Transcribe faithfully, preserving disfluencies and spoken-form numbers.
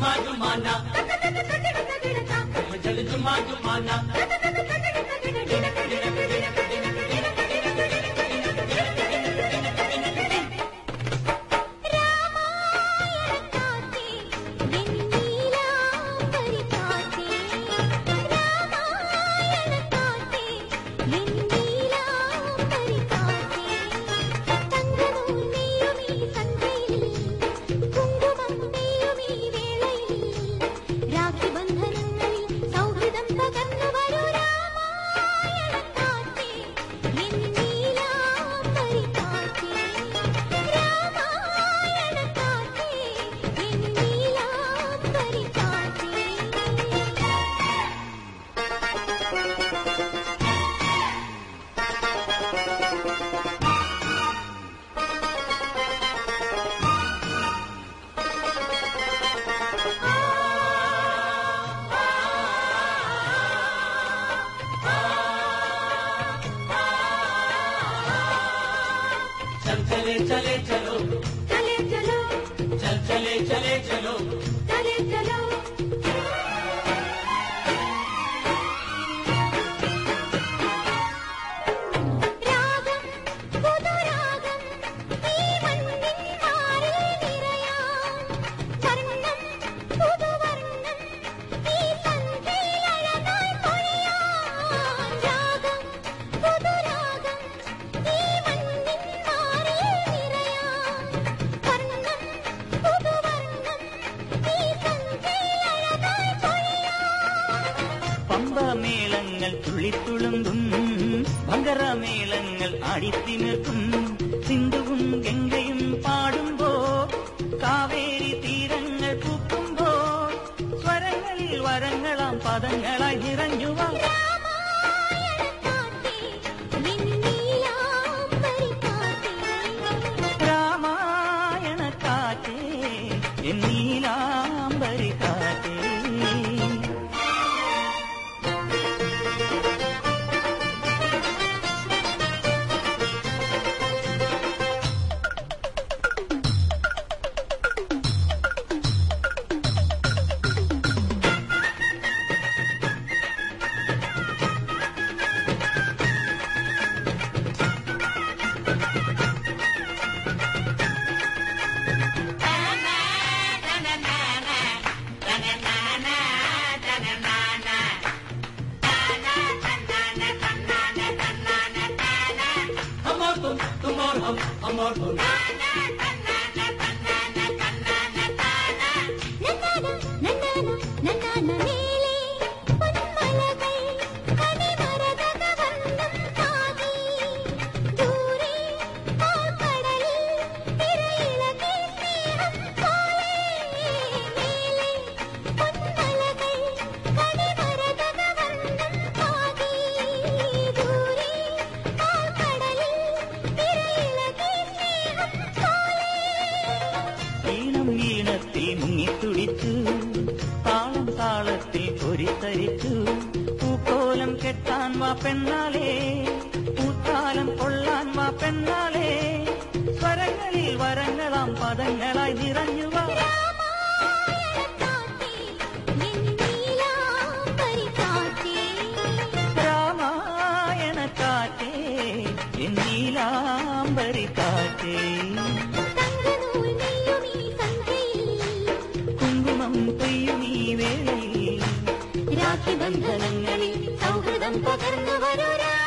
जुमा जुमाना चल जुमा जुमाना चले चले चलो चले चलो चल चले चले चलो चले चलो രാഗം പുതുരാഗം ഈ മണ്ണിൻ മാറിൽ നിറയാം വർണ്ണം പുതുവർണ്ണം ഈ സന്ധ്യയിൽ അഴകായി പൊഴിയാം രാഗം പുതുരാഗം ഈ മണ്ണിൻ പമ്പമേളങ്ങൾ തുള്ളിത്തുളുമ്പും ഭങ്കരമേളങ്ങൾ ആടിത്തിമിർക്കും സിന്ധുവും ഗംഗയും പാടുമ്പോ കാവേരി തീരങ്ങൾ പൂക്കുമ്പോ സ്വരങ്ങളിൽ വരങ്ങളാം പദങ്ങളായി നിറഞ്ഞുവാ രാമായണ കാറ്റേ നീലാംബരി കാറ്റേ तुम और हम हम और तुम മുങ്ങിത്തുടിച്ചു താളം താളത്തിൽ പൊരിത്തരിച്ചു പൂക്കോലം കെട്ടാൻ വാ പെണ്ണാലേ പൂത്താലം കൊള്ളാൻ വാ പെണ്ണാലേ സ്വരങ്ങളിൽ വരങ്ങളാം പദങ്ങളായി നിറഞ്ഞുവാ രാമായണ കാറ്റേ നീലാംബരി കാറ്റേ പെയ്യുമീ വേളയിൽ രാഖി ബന്ധനങ്ങളിൽ സൗഹൃദം പകർന്നു വരൂ.